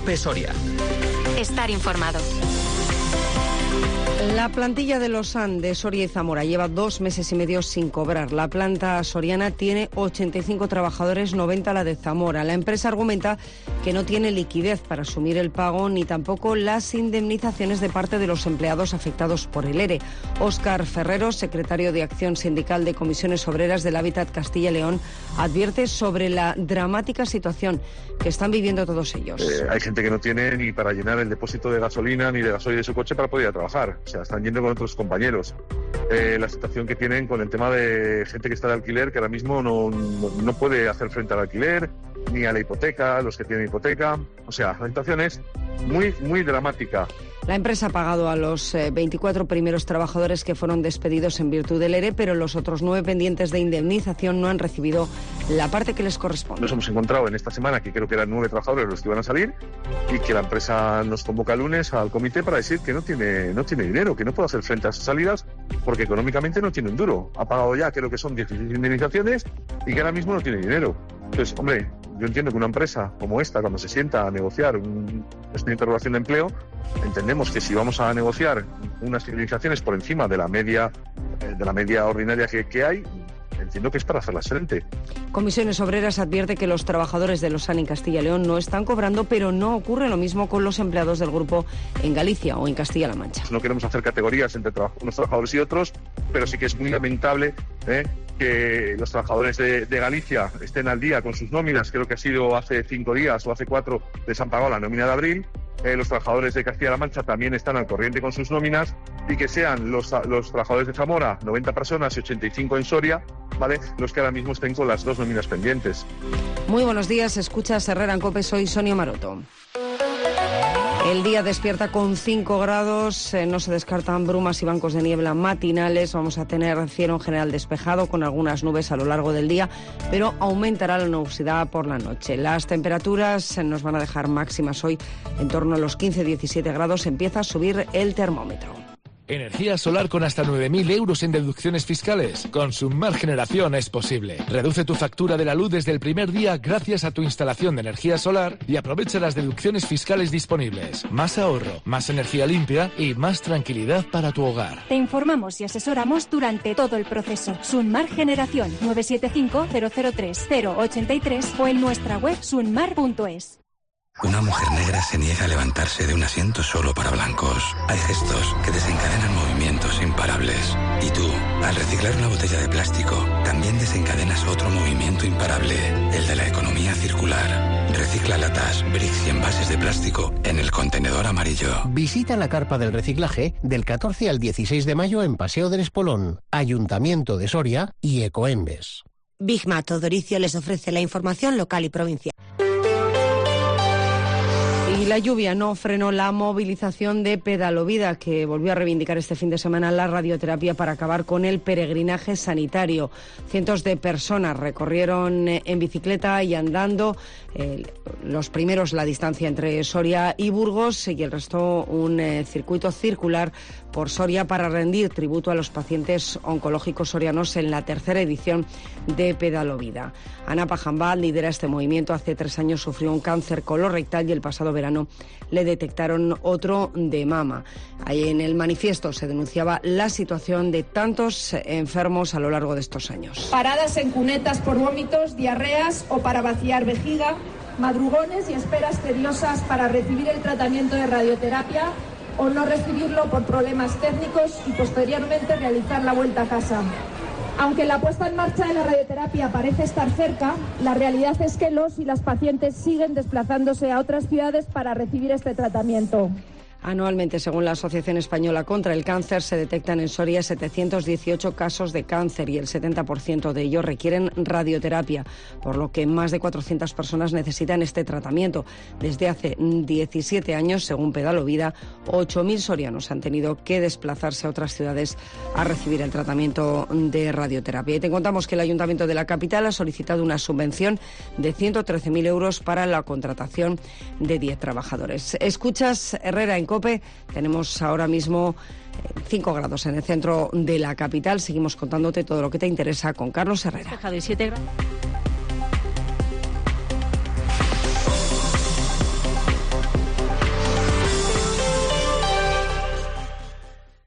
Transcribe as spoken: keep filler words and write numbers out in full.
COPE Soria. Estar informado. La plantilla de los Andes, Soria y Zamora, lleva dos meses y medio sin cobrar. La planta soriana tiene ochenta y cinco trabajadores, noventa la de Zamora. La empresa argumenta que no tiene liquidez para asumir el pago ni tampoco las indemnizaciones de parte de los empleados afectados por el ERE. Óscar Ferrero, secretario de Acción Sindical de Comisiones Obreras del Hábitat Castilla y León, advierte sobre la dramática situación que están viviendo todos ellos. Eh, hay gente que no tiene ni para llenar el depósito de gasolina ni de gasoil de su coche para poder ir a trabajar. O sea, están yendo con otros compañeros. Eh, la situación que tienen con el tema de gente que está de alquiler, que ahora mismo no, no, no puede hacer frente al alquiler, ni a la hipoteca, los que tienen hipoteca. O sea, la situación es muy, muy dramática. La empresa ha pagado a los eh, veinticuatro primeros trabajadores que fueron despedidos en virtud del ERE, pero los otros nueve pendientes de indemnización no han recibido la parte que les corresponde. Nos hemos encontrado en esta semana que creo que eran nueve trabajadores los que iban a salir y que la empresa nos convoca el lunes al comité para decir que no tiene, no tiene dinero, que no puede hacer frente a esas salidas porque económicamente no tiene un duro. Ha pagado ya creo que son dieciséis indemnizaciones y que ahora mismo no tiene dinero. Entonces, hombre, yo entiendo que una empresa como esta, cuando se sienta a negociar un expediente de regulación de empleo, entendemos que si vamos a negociar unas indemnizaciones por encima de la media, de la media ordinaria que, que hay, entiendo que es para hacerlas frente. Comisiones Obreras advierte que los trabajadores de Losana en Castilla y León no están cobrando, pero no ocurre lo mismo con los empleados del grupo en Galicia o en Castilla-La Mancha. No queremos hacer categorías entre traba- unos trabajadores y otros, pero sí que es muy lamentable ¿eh? que los trabajadores de, de Galicia estén al día con sus nóminas. Creo que ha sido hace cinco días o hace cuatro les han pagado la nómina de abril. Eh, los trabajadores de Castilla-La Mancha también están al corriente con sus nóminas y que sean los, los trabajadores de Zamora, noventa personas y ochenta y cinco en Soria, ¿vale?, los que ahora mismo estén con las dos nóminas pendientes. Muy buenos días, escuchas Herrera en COPE, soy Sonia Maroto. El día despierta con cinco grados, eh, no se descartan brumas y bancos de niebla matinales. Vamos a tener cielo en general despejado con algunas nubes a lo largo del día, pero aumentará la nubosidad por la noche. Las temperaturas nos van a dejar máximas hoy en torno a los quince a diecisiete grados. Empieza a subir el termómetro. Energía solar con hasta nueve mil euros en deducciones fiscales. Con Sunmar Generación es posible. Reduce tu factura de la luz desde el primer día gracias a tu instalación de energía solar y aprovecha las deducciones fiscales disponibles. Más ahorro, más energía limpia y más tranquilidad para tu hogar. Te informamos y asesoramos durante todo el proceso. Sunmar Generación nueve siete cinco, cero cero tres, cero ocho tres o en nuestra web sunmar punto es. Una mujer negra se niega a levantarse de un asiento solo para blancos. Hay gestos que desencadenan movimientos imparables. Y tú, al reciclar una botella de plástico, también desencadenas otro movimiento imparable, el de la economía circular. Recicla latas, bricks y envases de plástico en el contenedor amarillo. Visita la carpa del reciclaje del catorce al dieciséis de mayo en Paseo del Espolón, Ayuntamiento de Soria y Ecoembes. Bigma Todoricio les ofrece la información local y provincial. Y la lluvia no frenó la movilización de Pedalovida, que volvió a reivindicar este fin de semana la radioterapia para acabar con el peregrinaje sanitario. Cientos de personas recorrieron en bicicleta y andando, eh, los primeros la distancia entre Soria y Burgos y el resto un eh, circuito circular por Soria para rendir tributo a los pacientes oncológicos sorianos en la tercera edición de Pedalovida. Ana Pajambal lidera este movimiento. Hace tres años sufrió un cáncer colorectal y el pasado verano le detectaron otro de mama. Ahí en el manifiesto se denunciaba la situación de tantos enfermos a lo largo de estos años. Paradas en cunetas por vómitos, diarreas o para vaciar vejiga, madrugones y esperas tediosas para recibir el tratamiento de radioterapia o no recibirlo por problemas técnicos y posteriormente realizar la vuelta a casa. Aunque la puesta en marcha de la radioterapia parece estar cerca, la realidad es que los y las pacientes siguen desplazándose a otras ciudades para recibir este tratamiento. Anualmente, según la Asociación Española contra el Cáncer, se detectan en Soria setecientos dieciocho casos de cáncer y el setenta por ciento de ellos requieren radioterapia, por lo que más de cuatrocientas personas necesitan este tratamiento. Desde hace diecisiete años, según Pedalovida, ocho mil sorianos han tenido que desplazarse a otras ciudades a recibir el tratamiento de radioterapia. Y te contamos que el Ayuntamiento de la capital ha solicitado una subvención de ciento trece mil euros para la contratación de diez trabajadores. Escuchas Herrera en COPE. Tenemos ahora mismo cinco grados en el centro de la capital. Seguimos contándote todo lo que te interesa con Carlos Herrera. siete grados.